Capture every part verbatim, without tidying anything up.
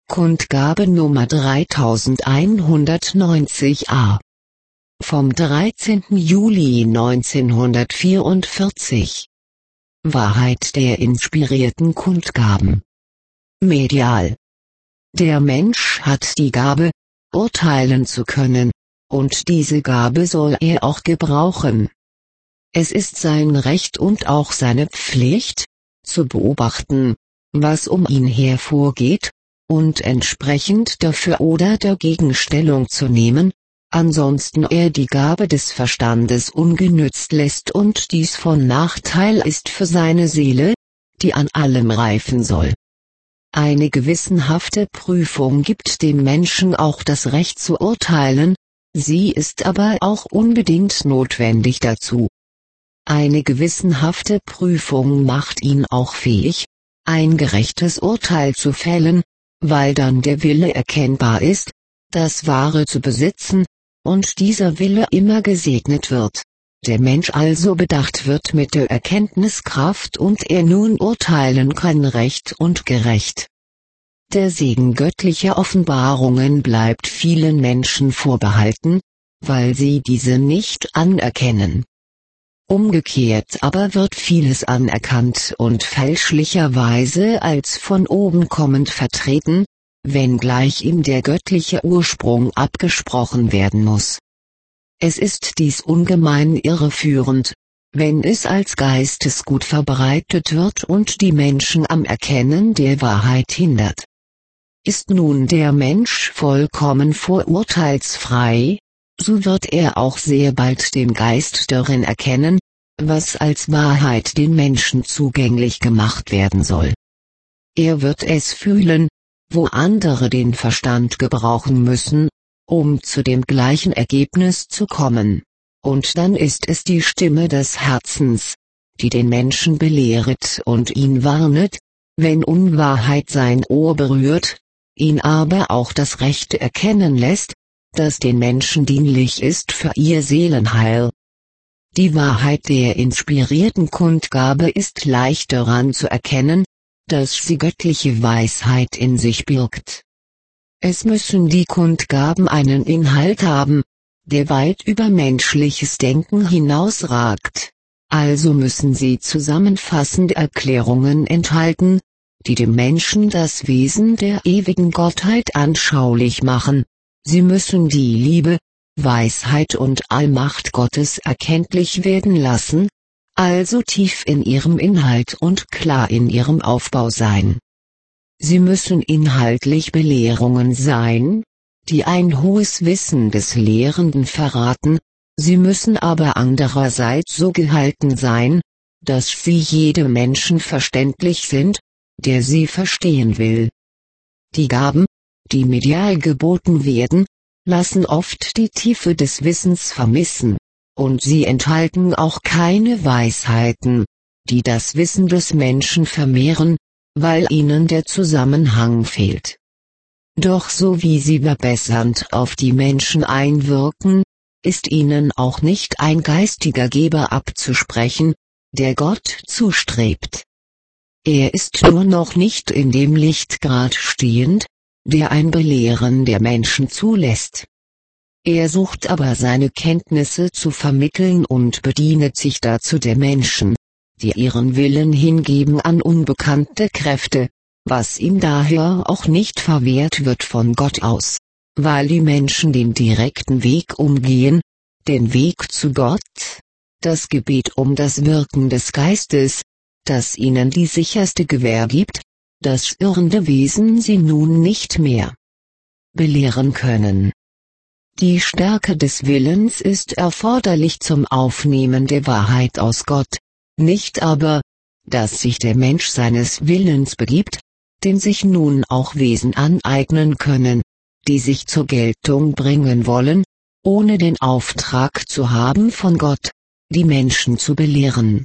Kundgabe Nummer dreitausendeinhundertneunzig a. Vom dreizehnten Juli neunzehnhundertvierundvierzig. Wahrheit der inspirierten Kundgaben. Medial. Der Mensch hat die Gabe, urteilen zu können, und diese Gabe soll er auch gebrauchen. Es ist sein Recht und auch seine Pflicht, zu beobachten, was um ihn her vorgeht, und entsprechend dafür oder dagegen Stellung zu nehmen, ansonsten er die Gabe des Verstandes ungenützt lässt und dies von Nachteil ist für seine Seele, die an allem reifen soll. Eine gewissenhafte Prüfung gibt dem Menschen auch das Recht zu urteilen, sie ist aber auch unbedingt notwendig dazu. Eine gewissenhafte Prüfung macht ihn auch fähig, ein gerechtes Urteil zu fällen, weil dann der Wille erkennbar ist, das Wahre zu besitzen, und dieser Wille immer gesegnet wird, der Mensch also bedacht wird mit der Erkenntniskraft und er nun urteilen kann recht und gerecht. Der Segen göttlicher Offenbarungen bleibt vielen Menschen vorbehalten, weil sie diese nicht anerkennen. Umgekehrt aber wird vieles anerkannt und fälschlicherweise als von oben kommend vertreten, wenngleich ihm der göttliche Ursprung abgesprochen werden muss. Es ist dies ungemein irreführend, wenn es als Geistesgut verbreitet wird und die Menschen am Erkennen der Wahrheit hindert. Ist nun der Mensch vollkommen vorurteilsfrei, so wird er auch sehr bald den Geist darin erkennen, was als Wahrheit den Menschen zugänglich gemacht werden soll. Er wird es fühlen, wo andere den Verstand gebrauchen müssen, um zu dem gleichen Ergebnis zu kommen, und dann ist es die Stimme des Herzens, die den Menschen belehret und ihn warnet, wenn Unwahrheit sein Ohr berührt, ihn aber auch das Rechte erkennen lässt, das den Menschen dienlich ist für ihr Seelenheil. Die Wahrheit der inspirierten Kundgabe ist leicht daran zu erkennen, dass sie göttliche Weisheit in sich birgt. Es müssen die Kundgaben einen Inhalt haben, der weit über menschliches Denken hinausragt, also müssen sie zusammenfassende Erklärungen enthalten, die dem Menschen das Wesen der ewigen Gottheit anschaulich machen. Sie müssen die Liebe, Weisheit und Allmacht Gottes erkenntlich werden lassen, also tief in ihrem Inhalt und klar in ihrem Aufbau sein. Sie müssen inhaltlich Belehrungen sein, die ein hohes Wissen des Lehrenden verraten, sie müssen aber andererseits so gehalten sein, dass sie jedem Menschen verständlich sind, der sie verstehen will. Die Gaben, die medial geboten werden, lassen oft die Tiefe des Wissens vermissen, und sie enthalten auch keine Weisheiten, die das Wissen des Menschen vermehren, weil ihnen der Zusammenhang fehlt. Doch so wie sie verbessernd auf die Menschen einwirken, ist ihnen auch nicht ein geistiger Geber abzusprechen, der Gott zustrebt. Er ist nur noch nicht in dem Lichtgrad stehend, der ein Belehren der Menschen zulässt. Er sucht aber seine Kenntnisse zu vermitteln und bedient sich dazu der Menschen, die ihren Willen hingeben an unbekannte Kräfte, was ihm daher auch nicht verwehrt wird von Gott aus, weil die Menschen den direkten Weg umgehen, den Weg zu Gott, das Gebet um das Wirken des Geistes, das ihnen die sicherste Gewähr gibt, dass irrende Wesen sie nun nicht mehr belehren können. Die Stärke des Willens ist erforderlich zum Aufnehmen der Wahrheit aus Gott, nicht aber, dass sich der Mensch seines Willens begibt, dem sich nun auch Wesen aneignen können, die sich zur Geltung bringen wollen, ohne den Auftrag zu haben von Gott, die Menschen zu belehren.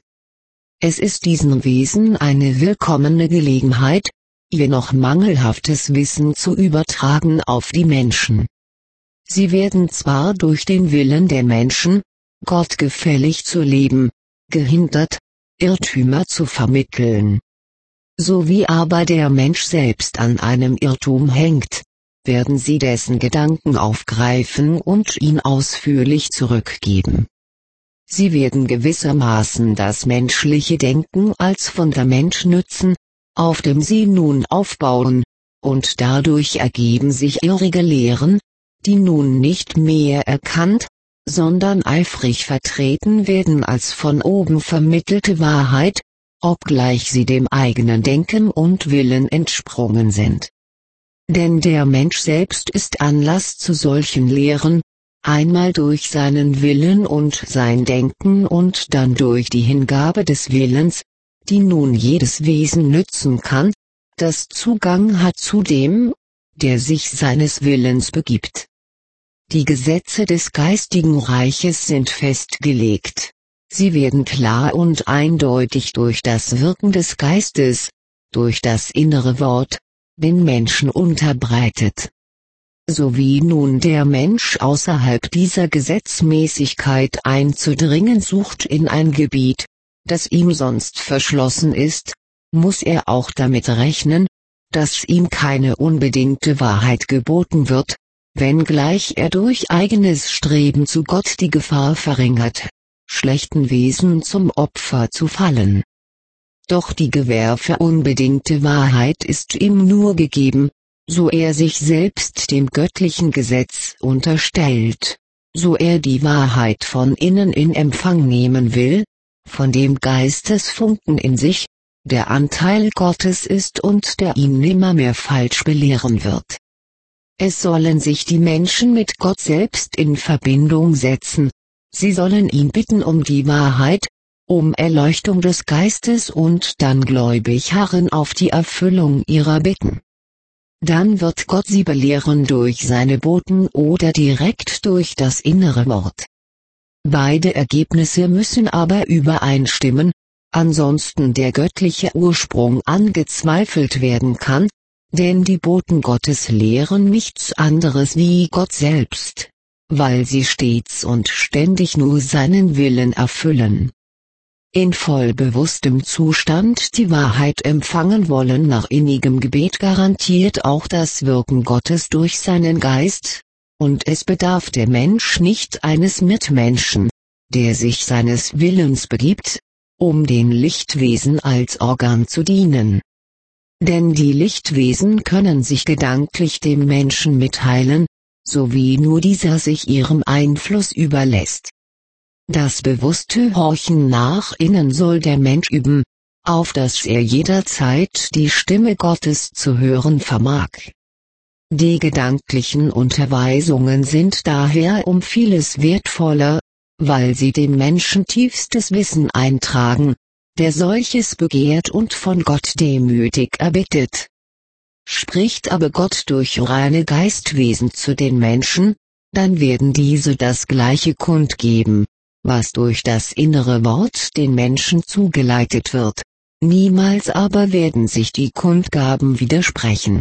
Es ist diesen Wesen eine willkommene Gelegenheit, ihr noch mangelhaftes Wissen zu übertragen auf die Menschen. Sie werden zwar durch den Willen der Menschen, gottgefällig zu leben, gehindert, Irrtümer zu vermitteln. So wie aber der Mensch selbst an einem Irrtum hängt, werden sie dessen Gedanken aufgreifen und ihn ausführlich zurückgeben. Sie werden gewissermaßen das menschliche Denken als Fundament nützen, auf dem sie nun aufbauen, und dadurch ergeben sich irrige Lehren, die nun nicht mehr erkannt, sondern eifrig vertreten werden als von oben vermittelte Wahrheit, obgleich sie dem eigenen Denken und Willen entsprungen sind. Denn der Mensch selbst ist Anlass zu solchen Lehren, einmal durch seinen Willen und sein Denken und dann durch die Hingabe des Willens, die nun jedes Wesen nützen kann, das Zugang hat zu dem, der sich seines Willens begibt. Die Gesetze des geistigen Reiches sind festgelegt. Sie werden klar und eindeutig durch das Wirken des Geistes, durch das innere Wort, den Menschen unterbreitet. So wie nun der Mensch außerhalb dieser Gesetzmäßigkeit einzudringen sucht in ein Gebiet, das ihm sonst verschlossen ist, muss er auch damit rechnen, dass ihm keine unbedingte Wahrheit geboten wird, wenngleich er durch eigenes Streben zu Gott die Gefahr verringert, schlechten Wesen zum Opfer zu fallen. Doch die Gewähr für unbedingte Wahrheit ist ihm nur gegeben, so er sich selbst dem göttlichen Gesetz unterstellt, so er die Wahrheit von innen in Empfang nehmen will, von dem Geistesfunken in sich, der Anteil Gottes ist und der ihn nimmermehr falsch belehren wird. Es sollen sich die Menschen mit Gott selbst in Verbindung setzen, sie sollen ihn bitten um die Wahrheit, um Erleuchtung des Geistes und dann gläubig harren auf die Erfüllung ihrer Bitten. Dann wird Gott sie belehren durch seine Boten oder direkt durch das innere Wort. Beide Ergebnisse müssen aber übereinstimmen, ansonsten der göttliche Ursprung angezweifelt werden kann, denn die Boten Gottes lehren nichts anderes wie Gott selbst, weil sie stets und ständig nur seinen Willen erfüllen. In voll bewusstem Zustand die Wahrheit empfangen wollen nach innigem Gebet garantiert auch das Wirken Gottes durch seinen Geist, und es bedarf der Mensch nicht eines Mitmenschen, der sich seines Willens begibt, um den Lichtwesen als Organ zu dienen. Denn die Lichtwesen können sich gedanklich dem Menschen mitteilen, so wie nur dieser sich ihrem Einfluss überlässt. Das bewusste Horchen nach innen soll der Mensch üben, auf dass er jederzeit die Stimme Gottes zu hören vermag. Die gedanklichen Unterweisungen sind daher um vieles wertvoller, weil sie dem Menschen tiefstes Wissen eintragen, der solches begehrt und von Gott demütig erbittet. Spricht aber Gott durch reine Geistwesen zu den Menschen, dann werden diese das Gleiche kundgeben, was durch das innere Wort den Menschen zugeleitet wird, niemals aber werden sich die Kundgaben widersprechen.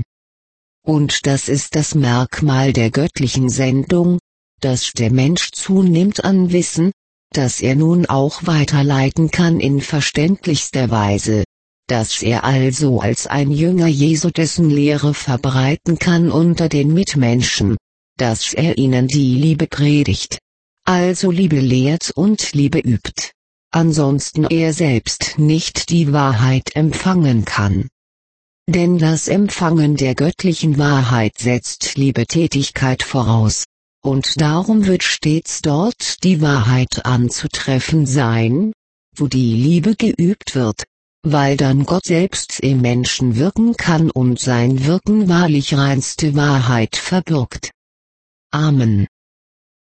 Und das ist das Merkmal der göttlichen Sendung, dass der Mensch zunimmt an Wissen, das er nun auch weiterleiten kann in verständlichster Weise, dass er also als ein Jünger Jesu dessen Lehre verbreiten kann unter den Mitmenschen, dass er ihnen die Liebe predigt, also Liebe lehrt und Liebe übt, ansonsten er selbst nicht die Wahrheit empfangen kann. Denn das Empfangen der göttlichen Wahrheit setzt Liebetätigkeit voraus, und darum wird stets dort die Wahrheit anzutreffen sein, wo die Liebe geübt wird, weil dann Gott selbst im Menschen wirken kann und sein Wirken wahrlich reinste Wahrheit verbirgt. Amen.